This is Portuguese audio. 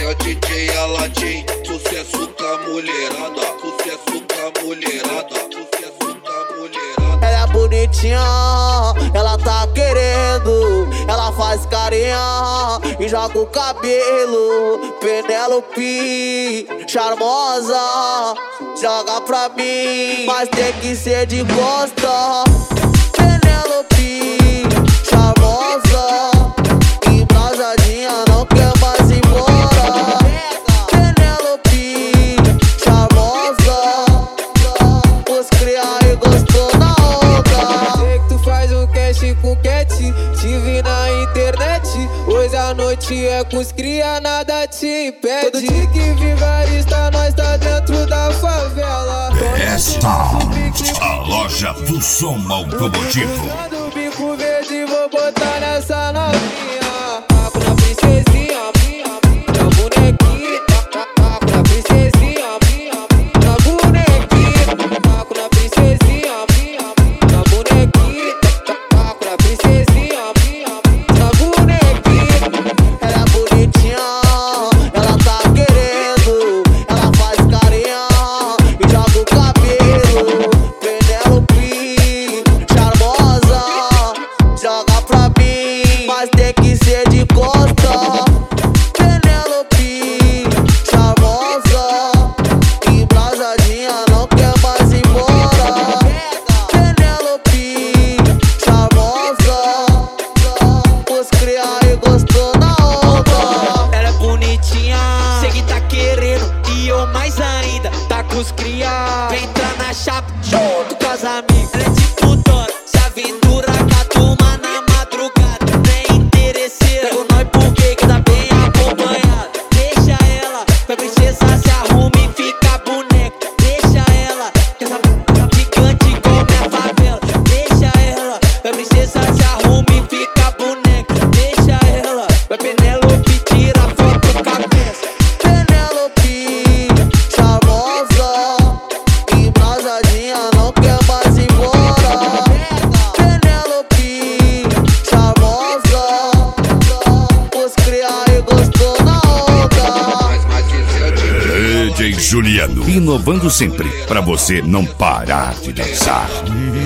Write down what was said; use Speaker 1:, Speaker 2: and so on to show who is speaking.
Speaker 1: é o DJ Aladim. Sucesso com a mulherada, sucesso com a mulherada, sucesso com a mulherada.
Speaker 2: Ela é bonitinha, ela tá querendo. Ela faz carinha e joga o cabelo. Penélope, charmosa, joga pra mim, mas tem que ser de costa. Penélope, charmosa, embrasadinha, não quer mais ir embora. Penélope, charmosa, os cria e gostou na onda.
Speaker 3: Sei que tu faz um cast com cat, te vi na internet. Hoje a noite é com os cria, nada te impede. Todo dia que vigarista, nós tá dentro da favela.
Speaker 4: A loja do som automotivo.
Speaker 3: Do bico verde, vou botar nessa novinha. Taco na princesinha, na bonequinha. Taco na princesinha, na bonequinha. Taco na princesinha, na bonequinha. Taco na princesinha, na bonequinha.
Speaker 2: Ela é bonitinha, ela tá querendo. Ela faz carinha e joga o cabelo. Penélope, charmosa, joga pra mim, mas tem que ser de costa. Penélope, charmosa, embrasadinha, não quer mais ir embora. Penélope, charmosa, os cria e gostou na onda.
Speaker 5: Ela é bonitinha, sei que tá querendo, e eu mais ainda, tá com os cria. Vem entrar na chapa junto com as amigas. Ela é tipo Dora, se aventura com a turma na madrugada. Nem interesseira, pego nós porque que tá bem acompanhada. Deixa ela, pra princesa se arruma e fica boneca. Deixa ela, que essa gigante come a favela. Deixa ela, pra princesa se arruma e fica boneca. Deixa ela, pra Penélope tira foto com a cabeça.
Speaker 2: Penélope, charmosa, embrasadinha, não quer mais ir embora. Penélope, charmosa, os cria e gostou na onda.
Speaker 1: Mas esse é o DJ.
Speaker 4: DJ Juliano, inovando sempre pra você não parar de dançar.